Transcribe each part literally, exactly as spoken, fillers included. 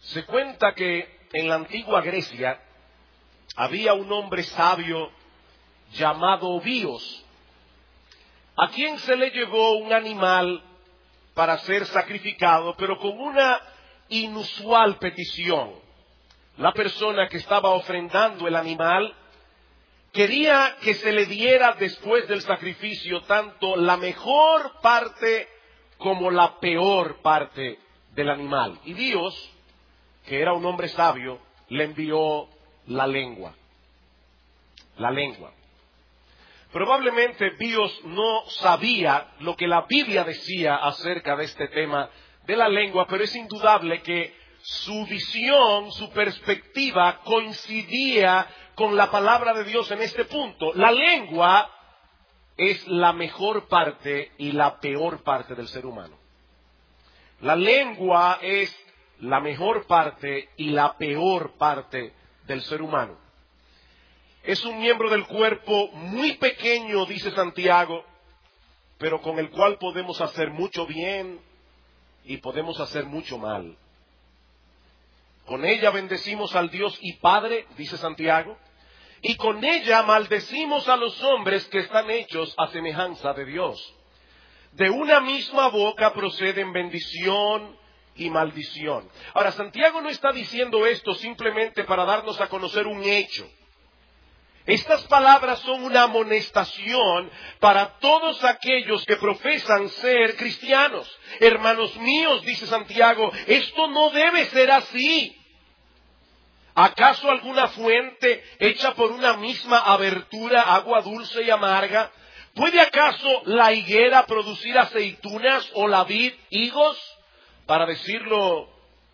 Se cuenta que en la antigua Grecia había un hombre sabio llamado Bios, a quien se le llevó un animal para ser sacrificado, pero con una inusual petición. La persona que estaba ofrendando el animal quería que se le diera después del sacrificio tanto la mejor parte como la peor parte del animal. Y Dios, que era un hombre sabio, le envió la lengua. La lengua. Probablemente Dios no sabía lo que la Biblia decía acerca de este tema de la lengua, pero es indudable que su visión, su perspectiva coincidía con la palabra de Dios en este punto. La lengua es la mejor parte y la peor parte del ser humano. La lengua es la mejor parte y la peor parte del ser humano. Es un miembro del cuerpo muy pequeño, dice Santiago, pero con el cual podemos hacer mucho bien y podemos hacer mucho mal. Con ella bendecimos al Dios y Padre, dice Santiago, y con ella maldecimos a los hombres que están hechos a semejanza de Dios. De una misma boca proceden bendición y maldición. Ahora, Santiago no está diciendo esto simplemente para darnos a conocer un hecho. Estas palabras son una amonestación para todos aquellos que profesan ser cristianos. Hermanos míos, dice Santiago, esto no debe ser así. ¿Acaso alguna fuente hecha por una misma abertura, agua dulce y amarga? ¿Puede acaso la higuera producir aceitunas o la vid higos? Para decirlo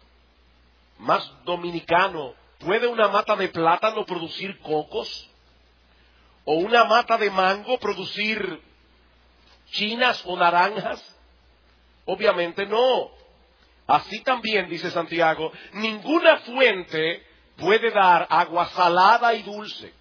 más dominicano, ¿puede una mata de plátano producir cocos? ¿O una mata de mango producir chinas o naranjas? Obviamente no. Así también, dice Santiago, ninguna fuente puede dar agua salada y dulce.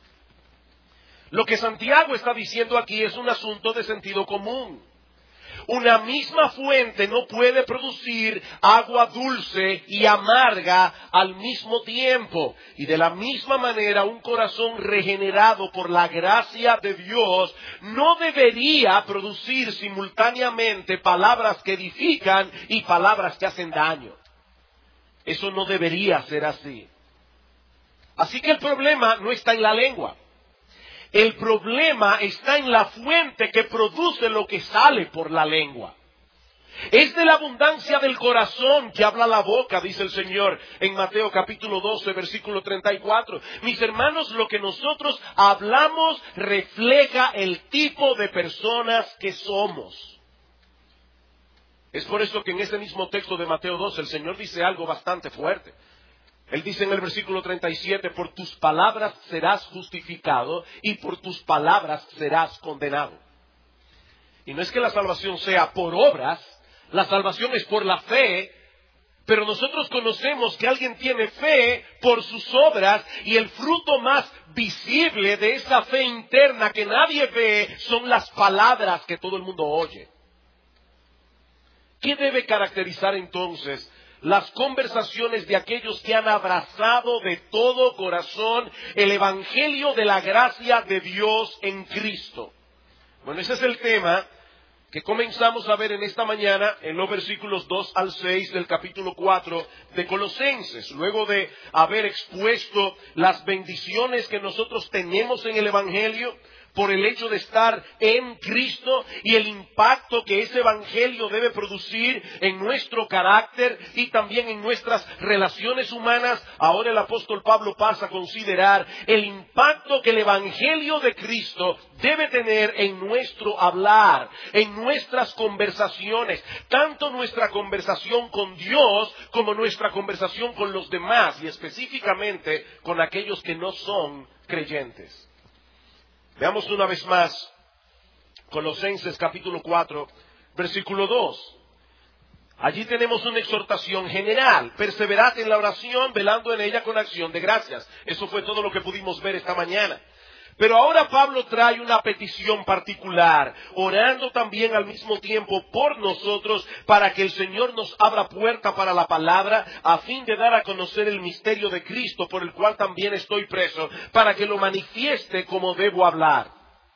Lo que Santiago está diciendo aquí es un asunto de sentido común. Una misma fuente no puede producir agua dulce y amarga al mismo tiempo. Y de la misma manera, un corazón regenerado por la gracia de Dios no debería producir simultáneamente palabras que edifican y palabras que hacen daño. Eso no debería ser así. Así que el problema no está en la lengua. El problema está en la fuente que produce lo que sale por la lengua. Es de la abundancia del corazón que habla la boca, dice el Señor en Mateo capítulo doce, versículo treinta y cuatro. Mis hermanos, lo que nosotros hablamos refleja el tipo de personas que somos. Es por eso que en ese mismo texto de Mateo doce el Señor dice algo bastante fuerte. Él dice en el versículo treinta y siete, por tus palabras serás justificado y por tus palabras serás condenado. Y no es que la salvación sea por obras, la salvación es por la fe, pero nosotros conocemos que alguien tiene fe por sus obras y el fruto más visible de esa fe interna que nadie ve son las palabras que todo el mundo oye. ¿Qué debe caracterizar entonces las conversaciones de aquellos que han abrazado de todo corazón el evangelio de la gracia de Dios en Cristo? Bueno, ese es el tema que comenzamos a ver en esta mañana en los versículos dos al seis del capítulo cuatro de Colosenses. Luego de haber expuesto las bendiciones que nosotros tenemos en el evangelio por el hecho de estar en Cristo y el impacto que ese evangelio debe producir en nuestro carácter y también en nuestras relaciones humanas, ahora el apóstol Pablo pasa a considerar el impacto que el evangelio de Cristo debe tener en nuestro hablar, en nuestras conversaciones, tanto nuestra conversación con Dios como nuestra conversación con los demás y específicamente con aquellos que no son creyentes. Veamos una vez más Colosenses capítulo cuatro, versículo dos. Allí tenemos una exhortación general. Perseverad en la oración, velando en ella con acción de gracias. Eso fue todo lo que pudimos ver esta mañana. Pero ahora Pablo trae una petición particular, orando también al mismo tiempo por nosotros para que el Señor nos abra puerta para la palabra a fin de dar a conocer el misterio de Cristo por el cual también estoy preso, para que lo manifieste como debo hablar.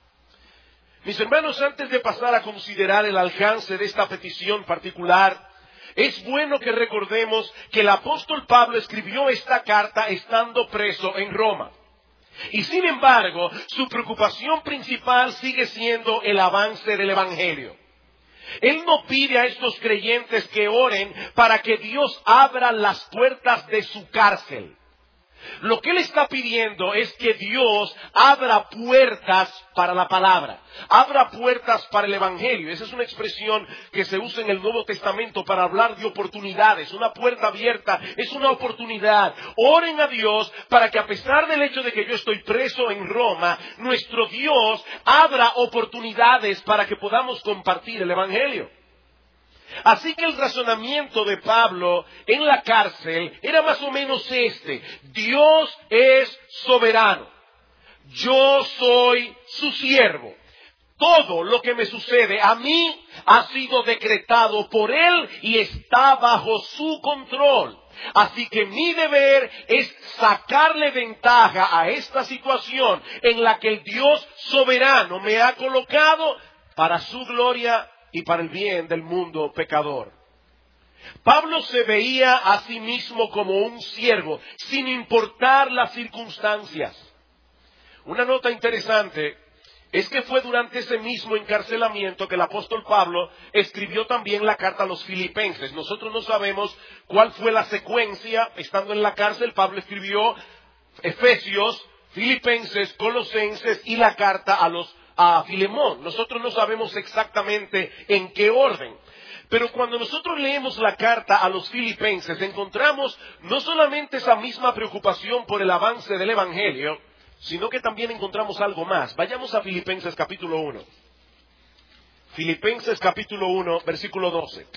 Mis hermanos, antes de pasar a considerar el alcance de esta petición particular, es bueno que recordemos que el apóstol Pablo escribió esta carta estando preso en Roma. Y sin embargo, su preocupación principal sigue siendo el avance del Evangelio. Él no pide a estos creyentes que oren para que Dios abra las puertas de su cárcel. Lo que él está pidiendo es que Dios abra puertas para la palabra, abra puertas para el Evangelio. Esa es una expresión que se usa en el Nuevo Testamento para hablar de oportunidades. Una puerta abierta es una oportunidad. Oren a Dios para que, a pesar del hecho de que yo estoy preso en Roma, nuestro Dios abra oportunidades para que podamos compartir el Evangelio. Así que el razonamiento de Pablo en la cárcel era más o menos este: Dios es soberano, yo soy su siervo, todo lo que me sucede a mí ha sido decretado por Él y está bajo su control. Así que mi deber es sacarle ventaja a esta situación en la que el Dios soberano me ha colocado para su gloria y para el bien del mundo pecador. Pablo se veía a sí mismo como un siervo, sin importar las circunstancias. Una nota interesante es que fue durante ese mismo encarcelamiento que el apóstol Pablo escribió también la carta a los Filipenses. Nosotros no sabemos cuál fue la secuencia. Estando en la cárcel, Pablo escribió Efesios, Filipenses, Colosenses y la carta a los a Filemón. Nosotros no sabemos exactamente en qué orden. Pero cuando nosotros leemos la carta a los Filipenses, encontramos no solamente esa misma preocupación por el avance del Evangelio, sino que también encontramos algo más. Vayamos a Filipenses capítulo uno. Filipenses capítulo uno, versículo doce.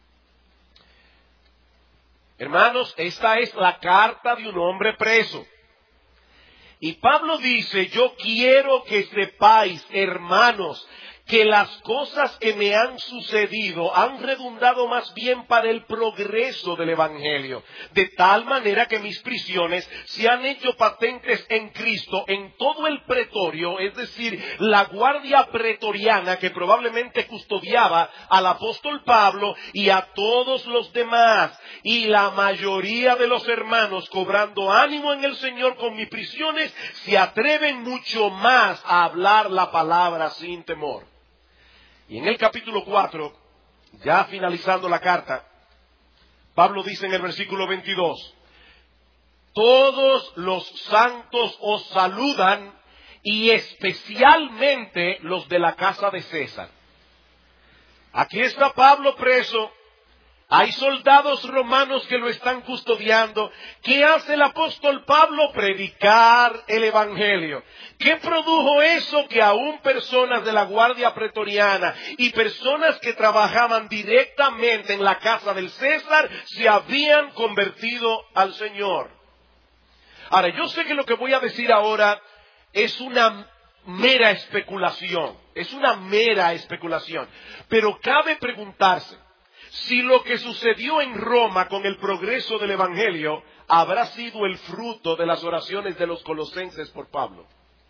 Hermanos, esta es la carta de un hombre preso. Y Pablo dice: yo quiero que sepáis, hermanos, que las cosas que me han sucedido han redundado más bien para el progreso del Evangelio, de tal manera que mis prisiones se han hecho patentes en Cristo en todo el pretorio, es decir, la guardia pretoriana que probablemente custodiaba al apóstol Pablo y a todos los demás, y la mayoría de los hermanos, cobrando ánimo en el Señor con mis prisiones, se atreven mucho más a hablar la palabra sin temor. Y en el capítulo cuatro, ya finalizando la carta, Pablo dice en el versículo veintidós: todos los santos os saludan, y especialmente los de la casa de César. Aquí está Pablo preso. Hay soldados romanos que lo están custodiando. ¿Qué hace el apóstol Pablo? Predicar el Evangelio. ¿Qué produjo eso? Que aún personas de la guardia pretoriana y personas que trabajaban directamente en la casa del César se habían convertido al Señor. Ahora, yo sé que lo que voy a decir ahora es una mera especulación. Es una mera especulación. Pero cabe preguntarse si lo que sucedió en Roma con el progreso del Evangelio habrá sido el fruto de las oraciones de los colosenses por Pablo.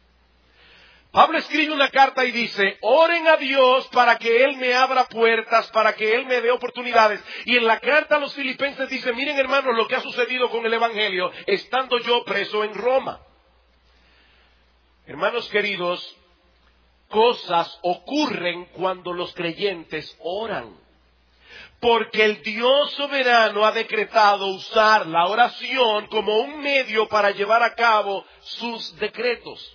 Pablo escribe una carta y dice: oren a Dios para que Él me abra puertas, para que Él me dé oportunidades. Y en la carta a los Filipenses dice: miren, hermanos, lo que ha sucedido con el Evangelio estando yo preso en Roma. Hermanos queridos, cosas ocurren cuando los creyentes oran. Porque el Dios soberano ha decretado usar la oración como un medio para llevar a cabo sus decretos.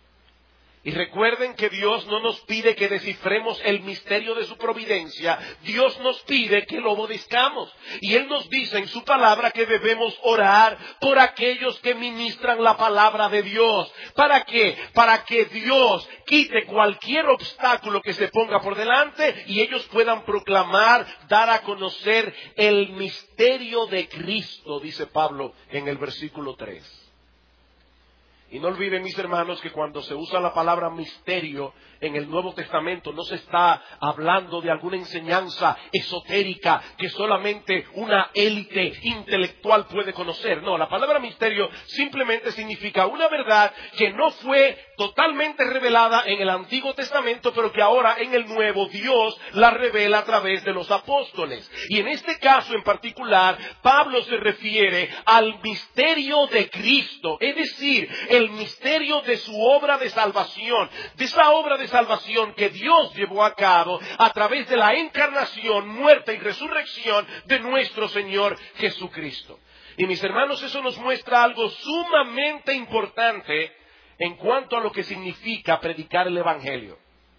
Y recuerden que Dios no nos pide que descifremos el misterio de su providencia. Dios nos pide que lo obedezcamos. Y Él nos dice en su palabra que debemos orar por aquellos que ministran la palabra de Dios. ¿Para qué? Para que Dios quite cualquier obstáculo que se ponga por delante y ellos puedan proclamar, dar a conocer el misterio de Cristo, dice Pablo en el versículo tres. Y no olviden, mis hermanos, que cuando se usa la palabra misterio en el Nuevo Testamento no se está hablando de alguna enseñanza esotérica que solamente una élite intelectual puede conocer. No, la palabra misterio simplemente significa una verdad que no fue totalmente revelada en el Antiguo Testamento, pero que ahora en el Nuevo Dios la revela a través de los apóstoles. Y en este caso en particular, Pablo se refiere al misterio de Cristo, es decir, el misterio de su obra de salvación, de esa obra de salvación que Dios llevó a cabo a través de la encarnación, muerte y resurrección de nuestro Señor Jesucristo. Y mis hermanos, eso nos muestra algo sumamente importante en cuanto a lo que significa predicar el Evangelio.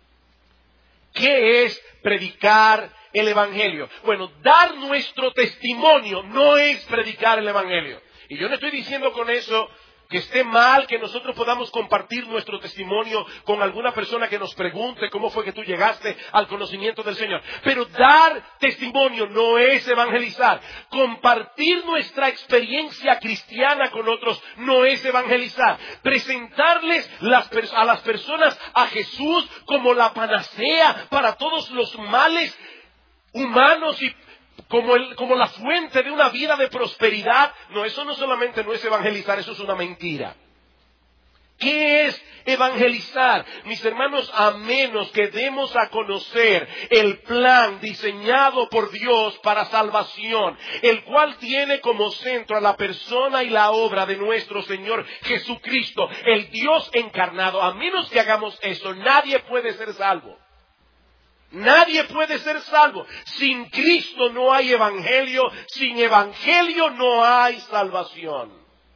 ¿Qué es predicar el Evangelio? Bueno, dar nuestro testimonio no es predicar el Evangelio. Y yo no estoy diciendo con eso que esté mal que nosotros podamos compartir nuestro testimonio con alguna persona que nos pregunte cómo fue que tú llegaste al conocimiento del Señor. Pero dar testimonio no es evangelizar. Compartir nuestra experiencia cristiana con otros no es evangelizar. Presentarles las, a las personas a Jesús como la panacea para todos los males humanos y Como, el, como la fuente de una vida de prosperidad. No, eso no solamente no es evangelizar, eso es una mentira. ¿Qué es evangelizar? Mis hermanos, a menos que demos a conocer el plan diseñado por Dios para salvación, el cual tiene como centro a la persona y la obra de nuestro Señor Jesucristo, el Dios encarnado. A menos que hagamos eso, nadie puede ser salvo. Nadie puede ser salvo. Sin Cristo no hay evangelio. Sin evangelio no hay salvación.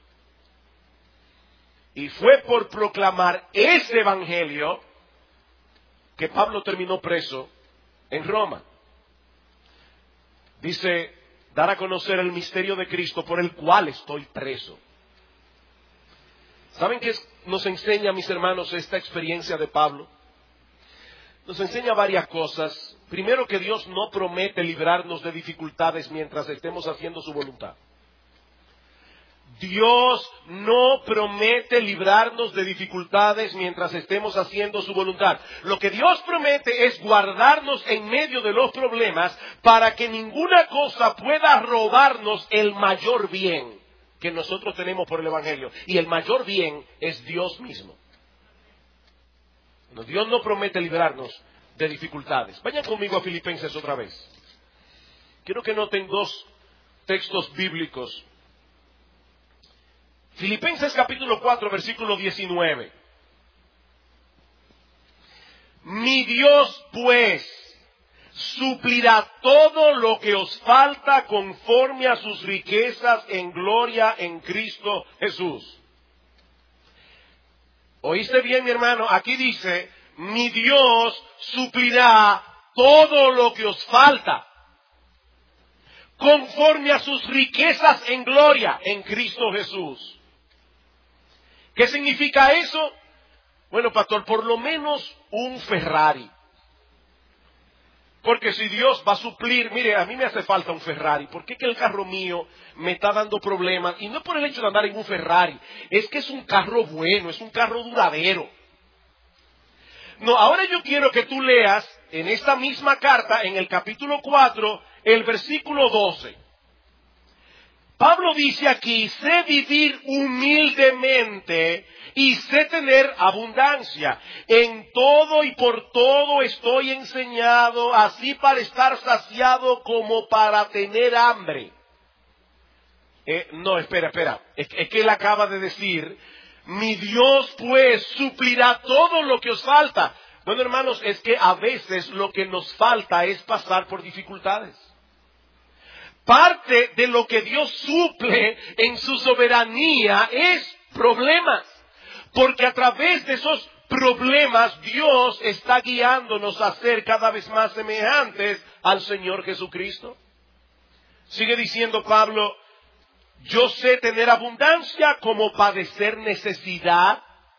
Y fue por proclamar ese evangelio que Pablo terminó preso en Roma. Dice, dar a conocer el misterio de Cristo por el cual estoy preso. ¿Saben qué nos enseña, mis hermanos, esta experiencia de Pablo? Nos enseña varias cosas. Primero, que Dios no promete librarnos de dificultades mientras estemos haciendo su voluntad. Dios no promete librarnos de dificultades mientras estemos haciendo su voluntad. Lo que Dios promete es guardarnos en medio de los problemas para que ninguna cosa pueda robarnos el mayor bien que nosotros tenemos por el Evangelio. Y el mayor bien es Dios mismo. Dios no promete librarnos de dificultades. Vayan conmigo a Filipenses otra vez. Quiero que noten dos textos bíblicos. Filipenses capítulo cuatro, versículo diecinueve. Mi Dios, pues, suplirá todo lo que os falta conforme a sus riquezas en gloria en Cristo Jesús. ¿Oíste bien, mi hermano? Aquí dice, mi Dios suplirá todo lo que os falta conforme a sus riquezas en gloria en Cristo Jesús. ¿Qué significa eso? Bueno, pastor, por lo menos un Ferrari. Porque si Dios va a suplir, mire, a mí me hace falta un Ferrari. ¿Por qué que el carro mío me está dando problemas? Y no es por el hecho de andar en un Ferrari. Es que es un carro bueno, es un carro duradero. No, ahora yo quiero que tú leas en esta misma carta, en el capítulo cuatro, el versículo doce. Pablo dice aquí, sé vivir humildemente y sé tener abundancia. En todo y por todo estoy enseñado, así para estar saciado como para tener hambre. Eh, no, espera, espera. Es, es que él acaba de decir, mi Dios pues suplirá todo lo que os falta. Bueno, hermanos, es que a veces lo que nos falta es pasar por dificultades. Parte de lo que Dios suple en su soberanía es problemas. Porque a través de esos problemas Dios está guiándonos a ser cada vez más semejantes al Señor Jesucristo. Sigue diciendo Pablo, yo sé tener abundancia como padecer necesidad.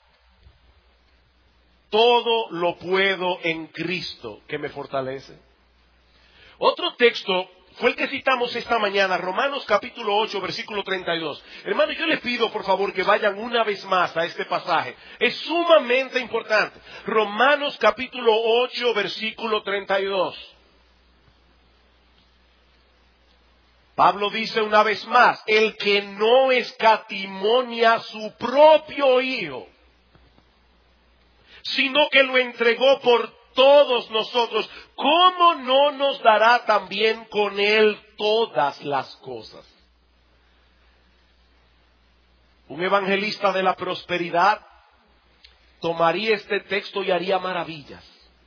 Todo lo puedo en Cristo que me fortalece. Otro texto fue el que citamos esta mañana, Romanos capítulo ocho, versículo treinta y dos. Hermano, yo les pido por favor que vayan una vez más a este pasaje. Es sumamente importante. Romanos capítulo ocho, versículo treinta y dos. Pablo dice una vez más, el que no escatimonia a su propio Hijo, sino que lo entregó por todos nosotros, ¿cómo no nos dará también con Él todas las cosas? Un evangelista de la prosperidad tomaría este texto y haría maravillas.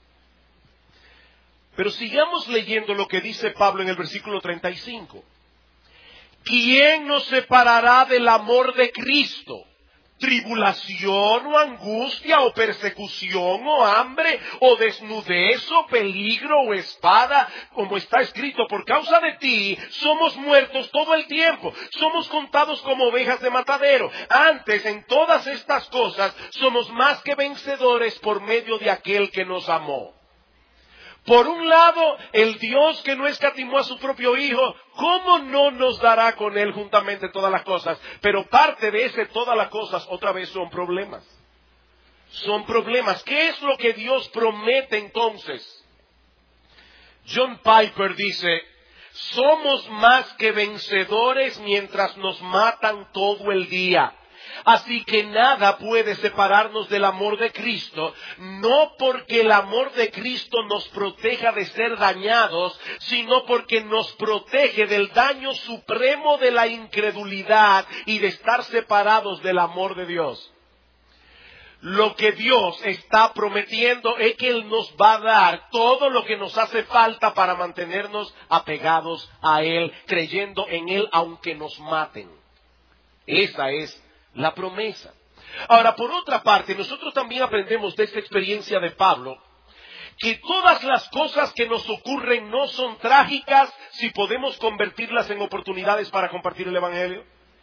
Pero sigamos leyendo lo que dice Pablo en el versículo treinta y cinco. ¿Quién nos separará del amor de Cristo? ¿Tribulación o angustia o persecución o hambre o desnudez o peligro o espada? Como está escrito, por causa de ti somos muertos todo el tiempo, somos contados como ovejas de matadero. Antes, en todas estas cosas, somos más que vencedores por medio de aquel que nos amó. Por un lado, el Dios que no escatimó a su propio Hijo, ¿cómo no nos dará con Él juntamente todas las cosas? Pero parte de ese todas las cosas, otra vez, son problemas. Son problemas. ¿Qué es lo que Dios promete entonces? John Piper dice, somos más que vencedores mientras nos matan todo el día. Así que nada puede separarnos del amor de Cristo, no porque el amor de Cristo nos proteja de ser dañados, sino porque nos protege del daño supremo de la incredulidad y de estar separados del amor de Dios. Lo que Dios está prometiendo es que Él nos va a dar todo lo que nos hace falta para mantenernos apegados a Él, creyendo en Él aunque nos maten. Esa es la promesa. Ahora, por otra parte, nosotros también aprendemos de esta experiencia de Pablo que todas las cosas que nos ocurren no son trágicas si podemos convertirlas en oportunidades para compartir el Evangelio.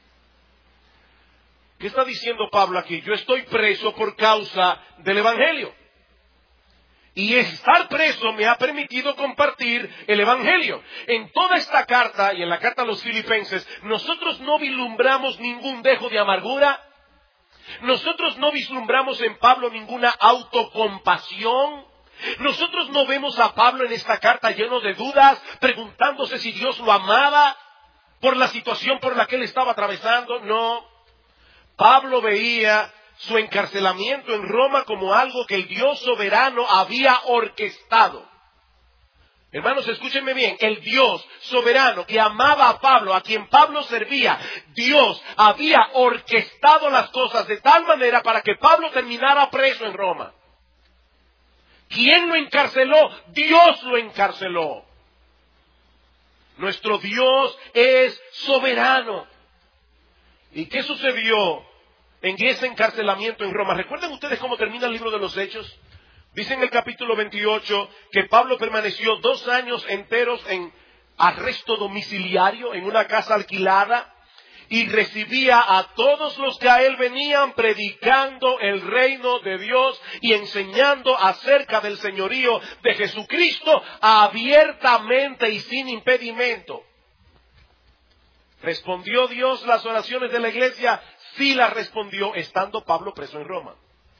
¿Qué está diciendo Pablo aquí? Yo estoy preso por causa del Evangelio. Y estar preso me ha permitido compartir el Evangelio. En toda esta carta, y en la carta a los Filipenses, nosotros no vislumbramos ningún dejo de amargura. Nosotros no vislumbramos en Pablo ninguna autocompasión. Nosotros no vemos a Pablo en esta carta lleno de dudas, preguntándose si Dios lo amaba por la situación por la que él estaba atravesando. No. Pablo veía su encarcelamiento en Roma como algo que el Dios soberano había orquestado. Hermanos, escúchenme bien, el Dios soberano que amaba a Pablo, a quien Pablo servía, Dios había orquestado las cosas de tal manera para que Pablo terminara preso en Roma. ¿Quién lo encarceló? Dios lo encarceló. Nuestro Dios es soberano. ¿Y qué sucedió en ese encarcelamiento en Roma? ¿Recuerdan ustedes cómo termina el libro de los Hechos? Dice en el capítulo veintiocho que Pablo permaneció dos años enteros en arresto domiciliario, en una casa alquilada, y recibía a todos los que a él venían predicando el reino de Dios y enseñando acerca del señorío de Jesucristo abiertamente y sin impedimento. ¿Respondió Dios las oraciones de la iglesia? Sí las respondió, estando Pablo preso en Roma.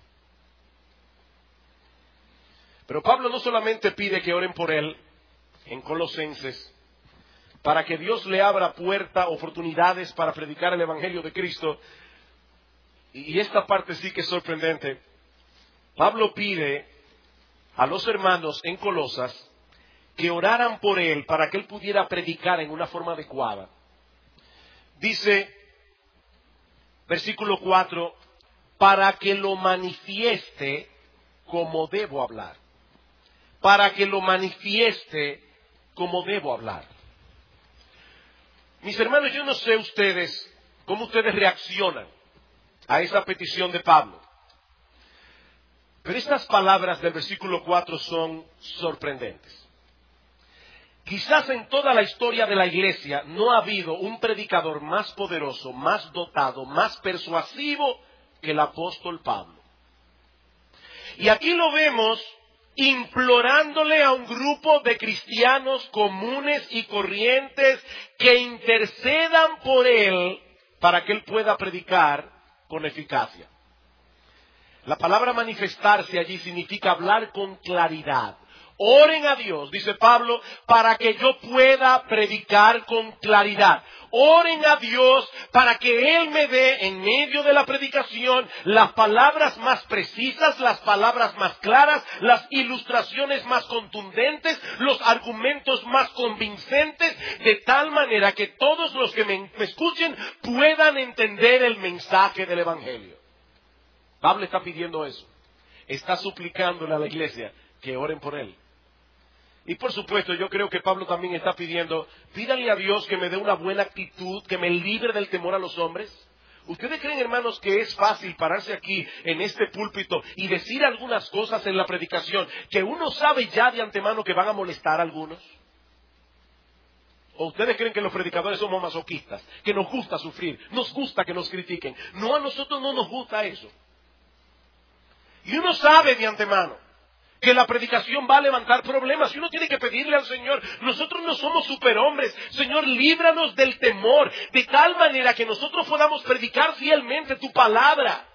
Pero Pablo no solamente pide que oren por él en Colosenses, para que Dios le abra puerta, oportunidades para predicar el Evangelio de Cristo. Y esta parte sí que es sorprendente. Pablo pide a los hermanos en Colosas que oraran por él para que él pudiera predicar en una forma adecuada. Dice, versículo cuatro, para que lo manifieste como debo hablar. Para que lo manifieste como debo hablar. Mis hermanos, yo no sé ustedes, cómo ustedes reaccionan a esa petición de Pablo. Pero estas palabras del versículo cuatro son sorprendentes. Quizás en toda la historia de la iglesia no ha habido un predicador más poderoso, más dotado, más persuasivo que el apóstol Pablo. Y aquí lo vemos implorándole a un grupo de cristianos comunes y corrientes que intercedan por él para que él pueda predicar con eficacia. La palabra manifestarse allí significa hablar con claridad. Oren a Dios, dice Pablo, para que yo pueda predicar con claridad. Oren a Dios para que Él me dé en medio de la predicación las palabras más precisas, las palabras más claras, las ilustraciones más contundentes, los argumentos más convincentes, de tal manera que todos los que me, me escuchen puedan entender el mensaje del Evangelio. Pablo está pidiendo eso. Está suplicándole a la iglesia que oren por él. Y por supuesto, yo creo que Pablo también está pidiendo, pídale a Dios que me dé una buena actitud, que me libre del temor a los hombres. ¿Ustedes creen, hermanos, que es fácil pararse aquí en este púlpito y decir algunas cosas en la predicación que uno sabe ya de antemano que van a molestar a algunos? ¿O ustedes creen que los predicadores somos masoquistas, que nos gusta sufrir, nos gusta que nos critiquen? No, a nosotros no nos gusta eso. Y uno sabe de antemano que la predicación va a levantar problemas y uno tiene que pedirle al Señor, nosotros no somos superhombres, Señor, líbranos del temor, de tal manera que nosotros podamos predicar fielmente tu palabra.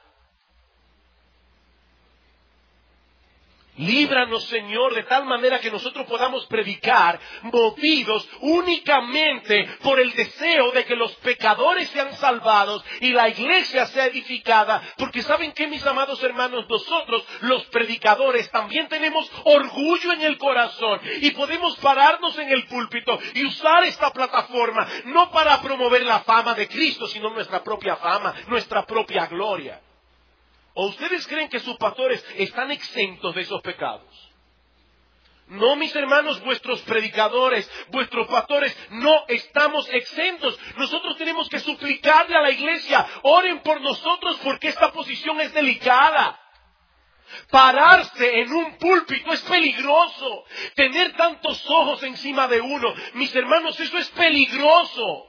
Líbranos, Señor, de tal manera que nosotros podamos predicar movidos únicamente por el deseo de que los pecadores sean salvados y la iglesia sea edificada. Porque ¿saben qué, mis amados hermanos? Nosotros, los predicadores, también tenemos orgullo en el corazón y podemos pararnos en el púlpito y usar esta plataforma no para promover la fama de Cristo, sino nuestra propia fama, nuestra propia gloria. ¿O ustedes creen que sus pastores están exentos de esos pecados? No, mis hermanos, vuestros predicadores, vuestros pastores, no estamos exentos. Nosotros tenemos que suplicarle a la iglesia, oren por nosotros porque esta posición es delicada. Pararse en un púlpito es peligroso. Tener tantos ojos encima de uno, mis hermanos, eso es peligroso.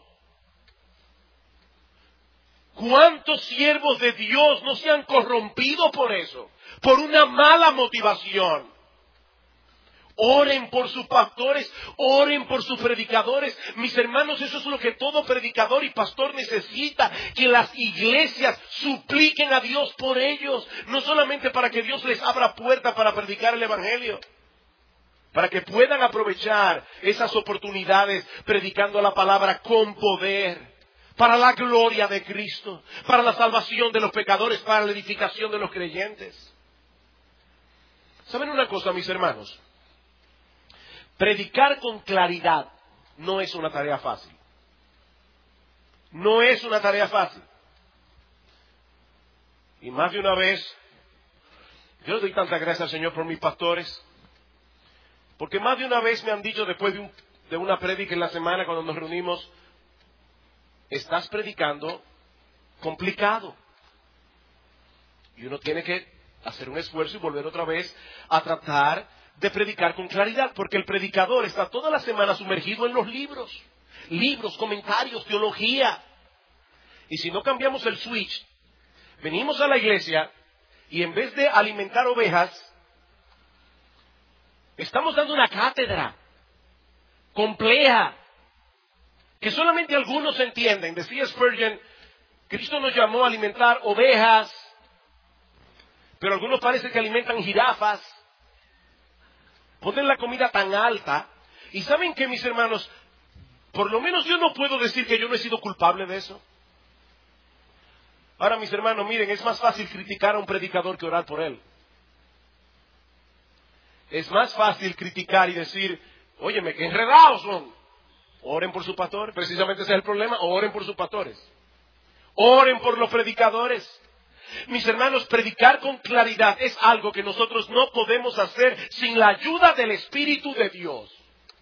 ¿Cuántos siervos de Dios no se han corrompido por eso? Por una mala motivación. Oren por sus pastores, oren por sus predicadores. Mis hermanos, eso es lo que todo predicador y pastor necesita. Que las iglesias supliquen a Dios por ellos. No solamente para que Dios les abra puertas para predicar el Evangelio. Para que puedan aprovechar esas oportunidades predicando la palabra con poder. Para la gloria de Cristo, para la salvación de los pecadores, para la edificación de los creyentes. ¿Saben una cosa, mis hermanos? Predicar con claridad no es una tarea fácil. No es una tarea fácil. Y más de una vez, yo le doy tanta gracias al Señor por mis pastores, porque más de una vez me han dicho después de, un, de una prédica en la semana cuando nos reunimos, estás predicando complicado. Y uno tiene que hacer un esfuerzo y volver otra vez a tratar de predicar con claridad. Porque el predicador está toda la semana sumergido en los libros. Libros, comentarios, teología. Y si no cambiamos el switch, venimos a la iglesia y en vez de alimentar ovejas, estamos dando una cátedra compleja. Que solamente algunos entienden. Decía Spurgeon, Cristo nos llamó a alimentar ovejas, pero algunos parece que alimentan jirafas. Ponen la comida tan alta. Y ¿saben qué, mis hermanos? Por lo menos yo no puedo decir que yo no he sido culpable de eso. Ahora, mis hermanos, miren, es más fácil criticar a un predicador que orar por él. Es más fácil criticar y decir, óyeme, qué enredados son. Oren por su pastor, precisamente ese es el problema, oren por sus pastores. Oren por los predicadores. Mis hermanos, predicar con claridad es algo que nosotros no podemos hacer sin la ayuda del Espíritu de Dios.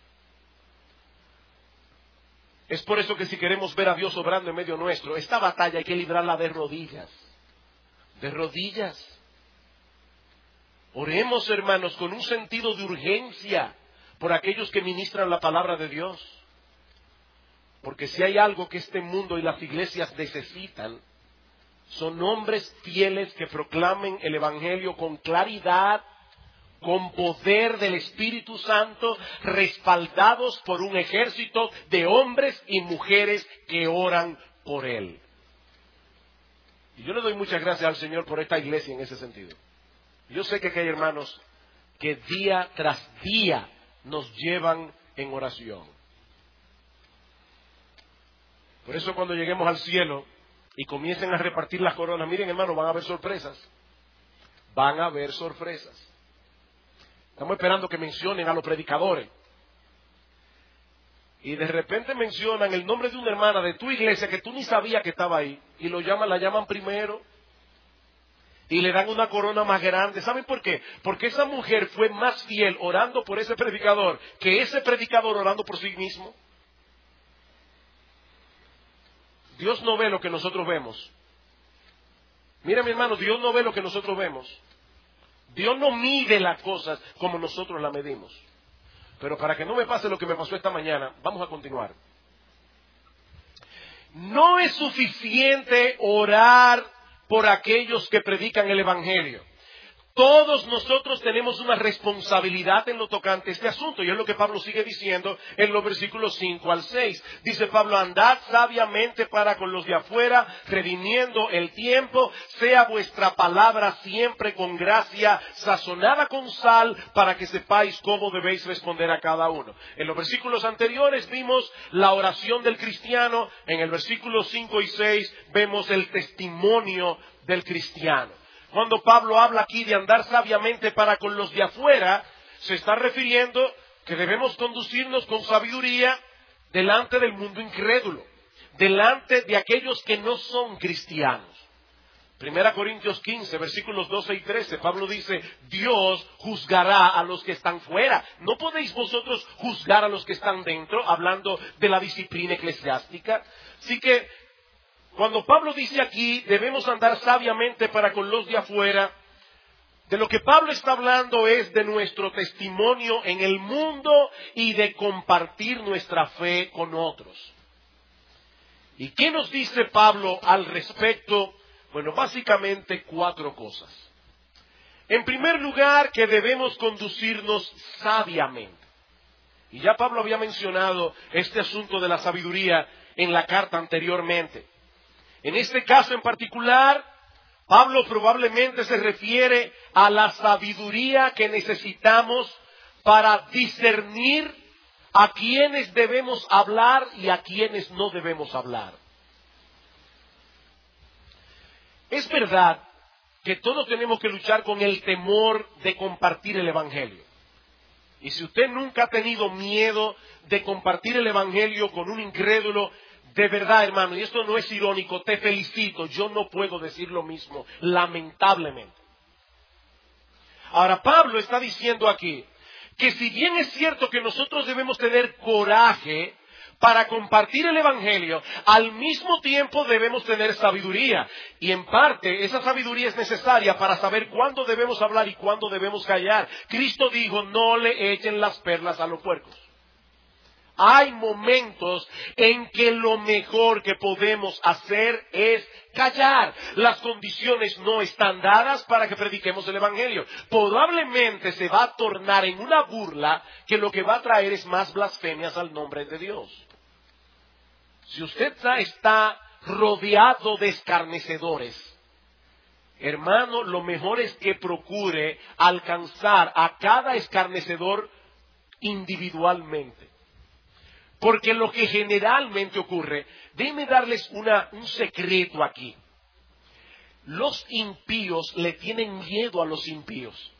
Es por eso que si queremos ver a Dios obrando en medio nuestro, esta batalla hay que librarla de rodillas. De rodillas. Oremos, hermanos, con un sentido de urgencia por aquellos que ministran la palabra de Dios. Porque si hay algo que este mundo y las iglesias necesitan, son hombres fieles que proclamen el Evangelio con claridad, con poder del Espíritu Santo, respaldados por un ejército de hombres y mujeres que oran por Él. Y yo le doy muchas gracias al Señor por esta iglesia en ese sentido. Yo sé que aquí hay hermanos que día tras día nos llevan en oración. Por eso cuando lleguemos al cielo y comiencen a repartir las coronas, miren hermanos, van a haber sorpresas. Van a haber sorpresas. Estamos esperando que mencionen a los predicadores. Y de repente mencionan el nombre de una hermana de tu iglesia que tú ni sabías que estaba ahí. Y lo llaman, la llaman primero. Y le dan una corona más grande. ¿Saben por qué? Porque esa mujer fue más fiel orando por ese predicador que ese predicador orando por sí mismo. Dios no ve lo que nosotros vemos. Mira, mi hermano, Dios no ve lo que nosotros vemos. Dios no mide las cosas como nosotros las medimos. Pero para que no me pase lo que me pasó esta mañana, vamos a continuar. No es suficiente orar por aquellos que predican el Evangelio. Todos nosotros tenemos una responsabilidad en lo tocante a este asunto. Y es lo que Pablo sigue diciendo en los versículos cinco al seis. Dice Pablo, andad sabiamente para con los de afuera, redimiendo el tiempo. Sea vuestra palabra siempre con gracia, sazonada con sal, para que sepáis cómo debéis responder a cada uno. En los versículos anteriores vimos la oración del cristiano. En el versículo cinco y seis vemos el testimonio del cristiano. Cuando Pablo habla aquí de andar sabiamente para con los de afuera, se está refiriendo que debemos conducirnos con sabiduría delante del mundo incrédulo, delante de aquellos que no son cristianos. Primera Corintios quince, versículos doce y trece, Pablo dice, Dios juzgará a los que están fuera. ¿No podéis vosotros juzgar a los que están dentro? Hablando de la disciplina eclesiástica. Así que, cuando Pablo dice aquí, debemos andar sabiamente para con los de afuera, de lo que Pablo está hablando es de nuestro testimonio en el mundo y de compartir nuestra fe con otros. ¿Y qué nos dice Pablo al respecto? Bueno, básicamente cuatro cosas. En primer lugar, que debemos conducirnos sabiamente. Y ya Pablo había mencionado este asunto de la sabiduría en la carta anteriormente. En este caso en particular, Pablo probablemente se refiere a la sabiduría que necesitamos para discernir a quienes debemos hablar y a quienes no debemos hablar. Es verdad que todos tenemos que luchar con el temor de compartir el Evangelio. Y si usted nunca ha tenido miedo de compartir el Evangelio con un incrédulo, de verdad, hermano, y esto no es irónico, te felicito, yo no puedo decir lo mismo, lamentablemente. Ahora, Pablo está diciendo aquí que si bien es cierto que nosotros debemos tener coraje para compartir el Evangelio, al mismo tiempo debemos tener sabiduría. Y en parte, esa sabiduría es necesaria para saber cuándo debemos hablar y cuándo debemos callar. Cristo dijo, no le echen las perlas a los puercos. Hay momentos en que lo mejor que podemos hacer es callar. Las condiciones no están dadas para que prediquemos el Evangelio. Probablemente se va a tornar en una burla que lo que va a traer es más blasfemias al nombre de Dios. Si usted está rodeado de escarnecedores, hermano, lo mejor es que procure alcanzar a cada escarnecedor individualmente. Porque lo que generalmente ocurre, déjenme darles una, un secreto aquí. Los impíos le tienen miedo a los impíos.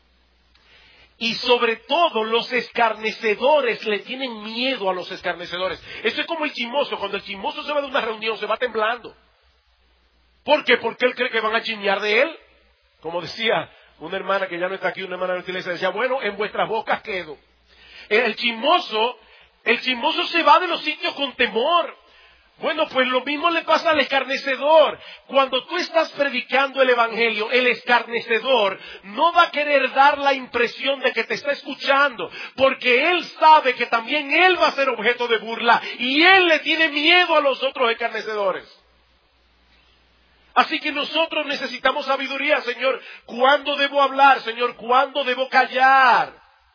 Y sobre todo los escarnecedores le tienen miedo a los escarnecedores. Eso es como el chismoso. Cuando el chismoso se va de una reunión, se va temblando. ¿Por qué? Porque él cree que van a chismear de él. Como decía una hermana que ya no está aquí, una hermana de nuestra iglesia, decía, bueno, en vuestras bocas quedo. El chismoso... El chismoso se va de los sitios con temor. Bueno, pues lo mismo le pasa al escarnecedor. Cuando tú estás predicando el Evangelio, el escarnecedor no va a querer dar la impresión de que te está escuchando, porque él sabe que también él va a ser objeto de burla y él le tiene miedo a los otros escarnecedores. Así que nosotros necesitamos sabiduría, Señor. ¿Cuándo debo hablar, Señor? ¿Cuándo debo callar?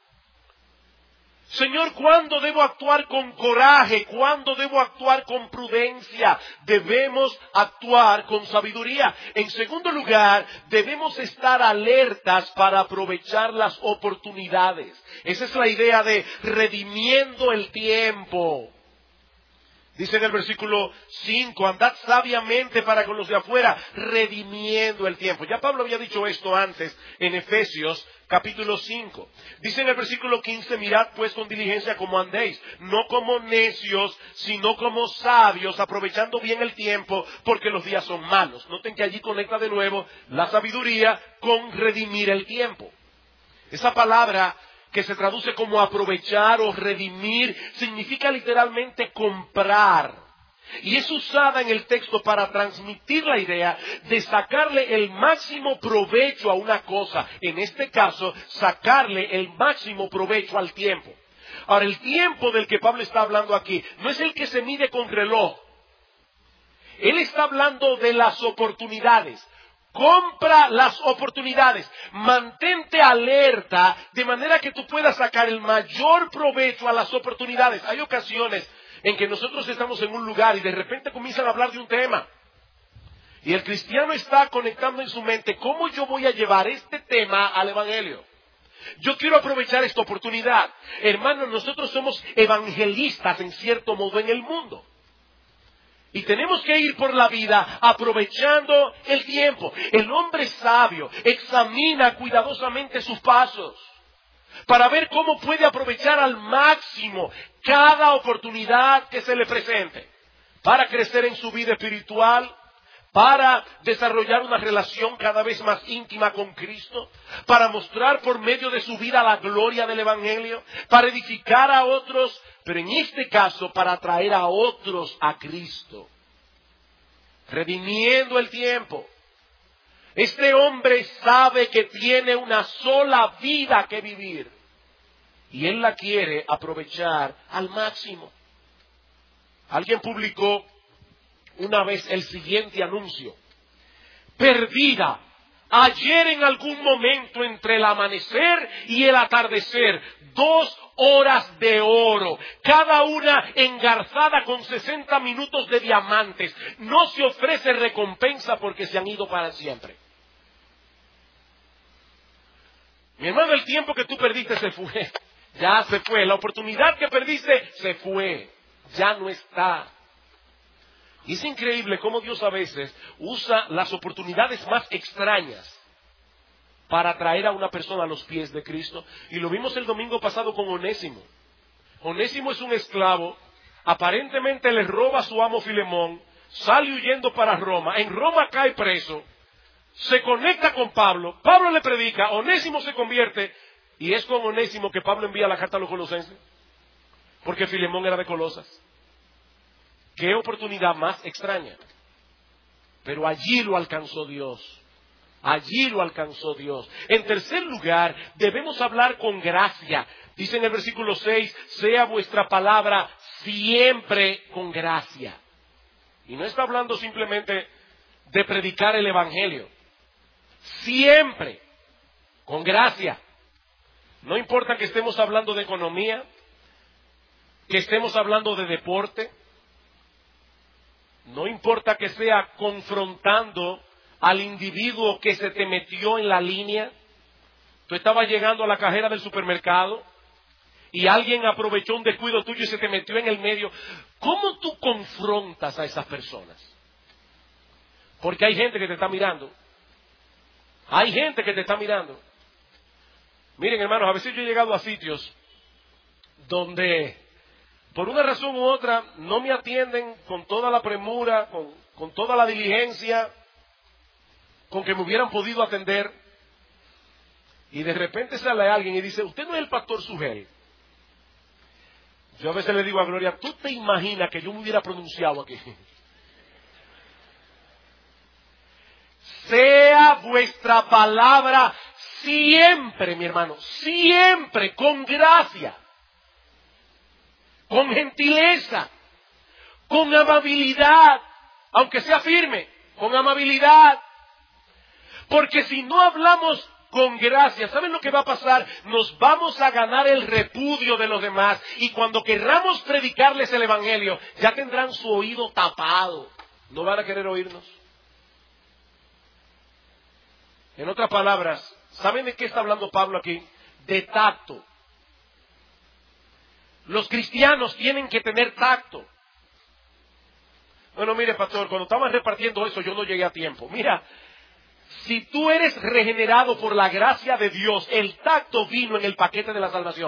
Señor, ¿cuándo debo actuar con coraje? ¿Cuándo debo actuar con prudencia? Debemos actuar con sabiduría. En segundo lugar, debemos estar alertas para aprovechar las oportunidades. Esa es la idea de redimiendo el tiempo. Dice en el versículo cinco, andad sabiamente para con los de afuera, redimiendo el tiempo. Ya Pablo había dicho esto antes en Efesios capítulo cinco. Dice en el versículo quince, mirad pues con diligencia cómo andéis, no como necios, sino como sabios, aprovechando bien el tiempo, porque los días son malos. Noten que allí conecta de nuevo la sabiduría con redimir el tiempo. Esa palabra que se traduce como aprovechar o redimir, significa literalmente comprar. Y es usada en el texto para transmitir la idea de sacarle el máximo provecho a una cosa. En este caso, sacarle el máximo provecho al tiempo. Ahora, el tiempo del que Pablo está hablando aquí no es el que se mide con reloj. Él está hablando de las oportunidades. Compra las oportunidades, mantente alerta de manera que tú puedas sacar el mayor provecho a las oportunidades. Hay ocasiones en que nosotros estamos en un lugar y de repente comienzan a hablar de un tema. Y el cristiano está conectando en su mente, ¿cómo yo voy a llevar este tema al evangelio? Yo quiero aprovechar esta oportunidad. Hermanos, nosotros somos evangelistas en cierto modo en el mundo. Y tenemos que ir por la vida aprovechando el tiempo. El hombre sabio examina cuidadosamente sus pasos para ver cómo puede aprovechar al máximo cada oportunidad que se le presente. Para crecer en su vida espiritual, para desarrollar una relación cada vez más íntima con Cristo, para mostrar por medio de su vida la gloria del Evangelio, para edificar a otros, pero en este caso para atraer a otros a Cristo. Redimiendo el tiempo. Este hombre sabe que tiene una sola vida que vivir y él la quiere aprovechar al máximo. Alguien publicó una vez el siguiente anuncio: perdida ayer en algún momento entre el amanecer y el atardecer, dos horas de oro, cada una engarzada con sesenta minutos de diamantes. No se ofrece recompensa porque se han ido para siempre. Mi hermano, el tiempo que tú perdiste se fue. Ya se fue. La oportunidad que perdiste se fue. Ya no está. Y es increíble cómo Dios a veces usa las oportunidades más extrañas para traer a una persona a los pies de Cristo. Y lo vimos el domingo pasado con Onésimo. Onésimo es un esclavo, aparentemente le roba a su amo Filemón, sale huyendo para Roma, en Roma cae preso, se conecta con Pablo, Pablo le predica, Onésimo se convierte, y es con Onésimo que Pablo envía la carta a los colosenses, porque Filemón era de Colosas. Qué oportunidad más extraña. Pero allí lo alcanzó Dios. Allí lo alcanzó Dios. En tercer lugar, debemos hablar con gracia. Dice en el versículo seis, sea vuestra palabra siempre con gracia. Y no está hablando simplemente de predicar el evangelio. Siempre con gracia. No importa que estemos hablando de economía, que estemos hablando de deporte. No importa que sea confrontando al individuo que se te metió en la línea. Tú estabas llegando a la cajera del supermercado y alguien aprovechó un descuido tuyo y se te metió en el medio. ¿Cómo tú confrontas a esas personas? Porque hay gente que te está mirando. Hay gente que te está mirando. Miren, hermanos, a veces yo he llegado a sitios donde por una razón u otra no me atienden con toda la premura, con, con toda la diligencia con que me hubieran podido atender. Y de repente sale alguien y dice, ¿usted no es el pastor Sugel? Yo a veces le digo a Gloria, ¿tú te imaginas que yo me hubiera pronunciado aquí? Sea vuestra palabra siempre, mi hermano, siempre con gracia, con gentileza, con amabilidad, aunque sea firme. con amabilidad. Porque si no hablamos con gracia, ¿saben lo que va a pasar? Nos vamos a ganar el repudio de los demás. Y cuando querramos predicarles el evangelio, ya tendrán su oído tapado. No van a querer oírnos. En otras palabras, ¿saben de qué está hablando Pablo aquí? De tacto. Los cristianos tienen que tener tacto. Bueno, mire, pastor, cuando estaban repartiendo eso, yo no llegué a tiempo. Mira, si tú eres regenerado por la gracia de Dios, el tacto vino en el paquete de la salvación.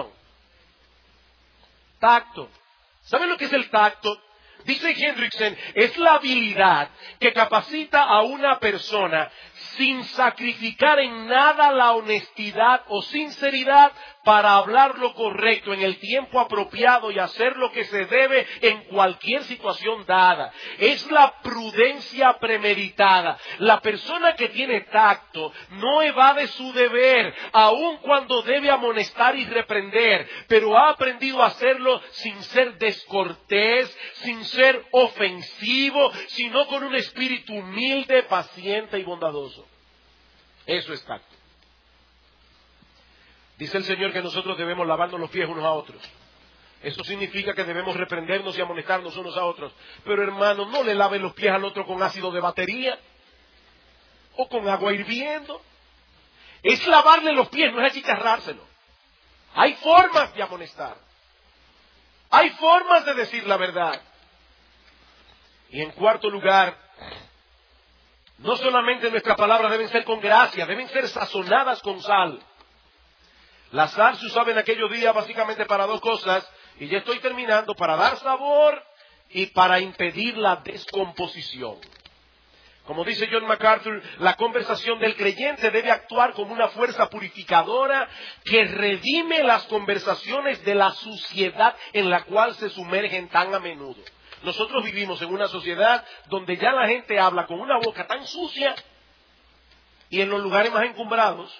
Tacto. ¿Saben lo que es el tacto? Dice Hendrickson, es la habilidad que capacita a una persona sin sacrificar en nada la honestidad o sinceridad para hablar lo correcto en el tiempo apropiado y hacer lo que se debe en cualquier situación dada. Es la prudencia premeditada. La persona que tiene tacto no evade su deber, aun cuando debe amonestar y reprender, pero ha aprendido a hacerlo sin ser descortés, sin ser ofensivo, sino con un espíritu humilde, paciente y bondadoso. Eso es tacto. Dice el Señor que nosotros debemos lavarnos los pies unos a otros. Eso significa que debemos reprendernos y amonestarnos unos a otros. Pero hermano, no le laven los pies al otro con ácido de batería o con agua hirviendo. Es lavarle los pies, no es achicharrárselo. Hay formas de amonestar. Hay formas de decir la verdad. Y en cuarto lugar, no solamente nuestras palabras deben ser con gracia, deben ser sazonadas con sal. La sal se usaba en aquellos días básicamente para dos cosas, y ya estoy terminando, para dar sabor y para impedir la descomposición. Como dice John MacArthur, la conversación del creyente debe actuar como una fuerza purificadora que redime las conversaciones de la suciedad en la cual se sumergen tan a menudo. Nosotros vivimos en una sociedad donde ya la gente habla con una boca tan sucia y en los lugares más encumbrados.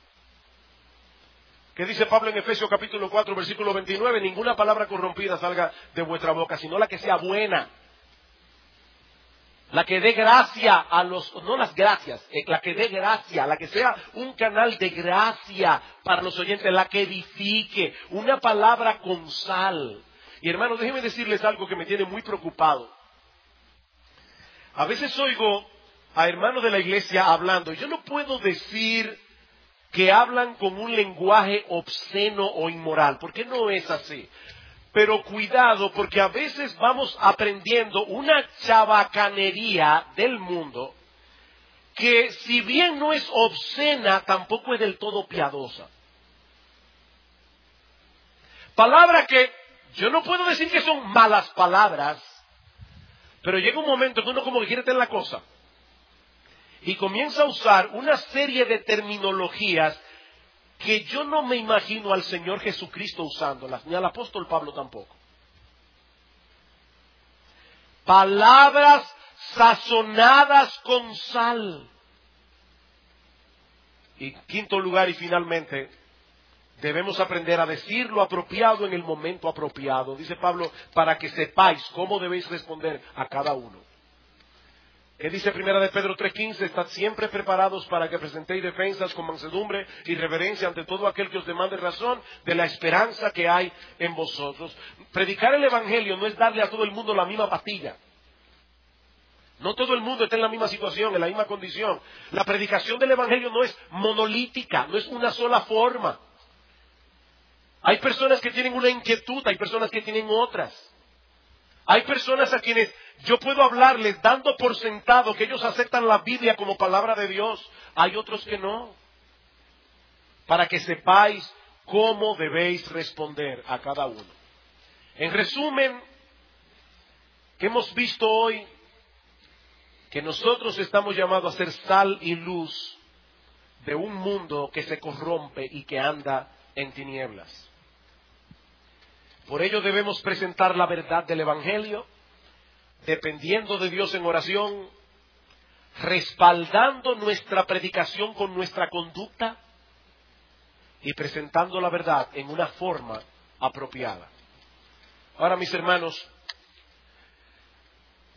¿Qué dice Pablo en Efesios capítulo cuatro, versículo veintinueve? Ninguna palabra corrompida salga de vuestra boca, sino la que sea buena. La que dé gracia a los, no las gracias, la que dé gracia, la que sea un canal de gracia para los oyentes, la que edifique, una palabra con sal. Y hermanos, déjenme decirles algo que me tiene muy preocupado. A veces oigo a hermanos de la iglesia hablando, y yo no puedo decir que hablan con un lenguaje obsceno o inmoral, porque no es así. Pero cuidado, porque a veces vamos aprendiendo una chabacanería del mundo que si bien no es obscena, tampoco es del todo piadosa. Palabras que yo no puedo decir que son malas palabras, pero llega un momento que uno como que quiere tener la cosa y comienza a usar una serie de terminologías que yo no me imagino al Señor Jesucristo usándolas, ni al apóstol Pablo tampoco. Palabras sazonadas con sal. Y quinto lugar y finalmente, debemos aprender a decir lo apropiado en el momento apropiado. Dice Pablo, para que sepáis cómo debéis responder a cada uno. ¿Qué dice primera de Pedro tres quince? Estad siempre preparados para que presentéis defensas con mansedumbre y reverencia ante todo aquel que os demande razón de la esperanza que hay en vosotros. Predicar el evangelio no es darle a todo el mundo la misma pastilla. No todo el mundo está en la misma situación, en la misma condición. La predicación del evangelio no es monolítica, no es una sola forma. Hay personas que tienen una inquietud, hay personas que tienen otras. Hay personas a quienes yo puedo hablarles dando por sentado que ellos aceptan la Biblia como palabra de Dios. Hay otros que no. Para que sepáis cómo debéis responder a cada uno. En resumen, que hemos visto hoy, que nosotros estamos llamados a ser sal y luz de un mundo que se corrompe y que anda en tinieblas. Por ello debemos presentar la verdad del Evangelio, dependiendo de Dios en oración, respaldando nuestra predicación con nuestra conducta y presentando la verdad en una forma apropiada. Ahora, mis hermanos,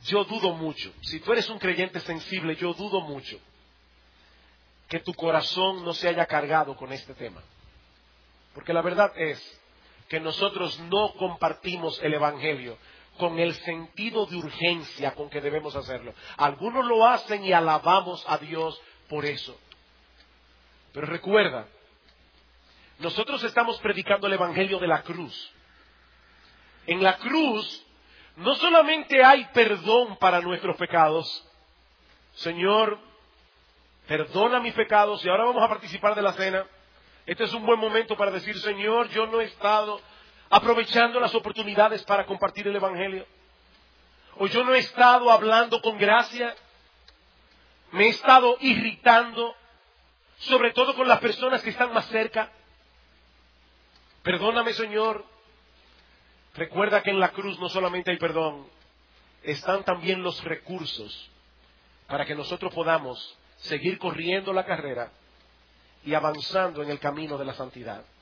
yo dudo mucho, si tú eres un creyente sensible, yo dudo mucho que tu corazón no se haya cargado con este tema. Porque la verdad es que nosotros no compartimos el Evangelio con el sentido de urgencia con que debemos hacerlo. Algunos lo hacen y alabamos a Dios por eso. Pero recuerda, nosotros estamos predicando el Evangelio de la cruz. En la cruz no solamente hay perdón para nuestros pecados. Señor, perdona mis pecados, y ahora vamos a participar de la cena. Este es un buen momento para decir, Señor, yo no he estado aprovechando las oportunidades para compartir el Evangelio. O yo no he estado hablando con gracia. Me he estado irritando, sobre todo con las personas que están más cerca. Perdóname, Señor. Recuerda que en la cruz no solamente hay perdón, están también los recursos para que nosotros podamos seguir corriendo la carrera y avanzando en el camino de la santidad.